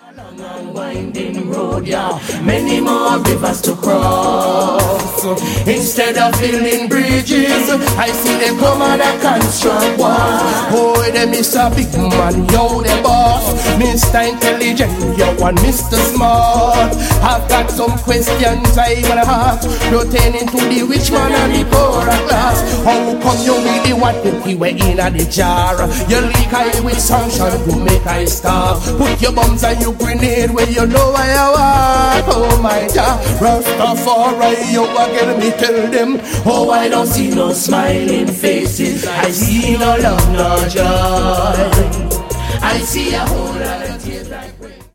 Long and winding road, yeah. Many more rivers to cross. Instead of building bridges, I see them come and a construct walls. Oh, them is a big man, yo, the boss. Mr. Intelligent, yo, and Mr. Smart. I've got some questions I wanna ask, pertaining to the rich man and the poorer class. How come you really want to keep it in the jar? You leak I with sunshine to make I stop. Put your bombs and you grenade when you know where you are. Oh my God, Rastafari, you again me tell them. Oh, I don't see no smiling faces, I see no love, no joy. I see a whole lot of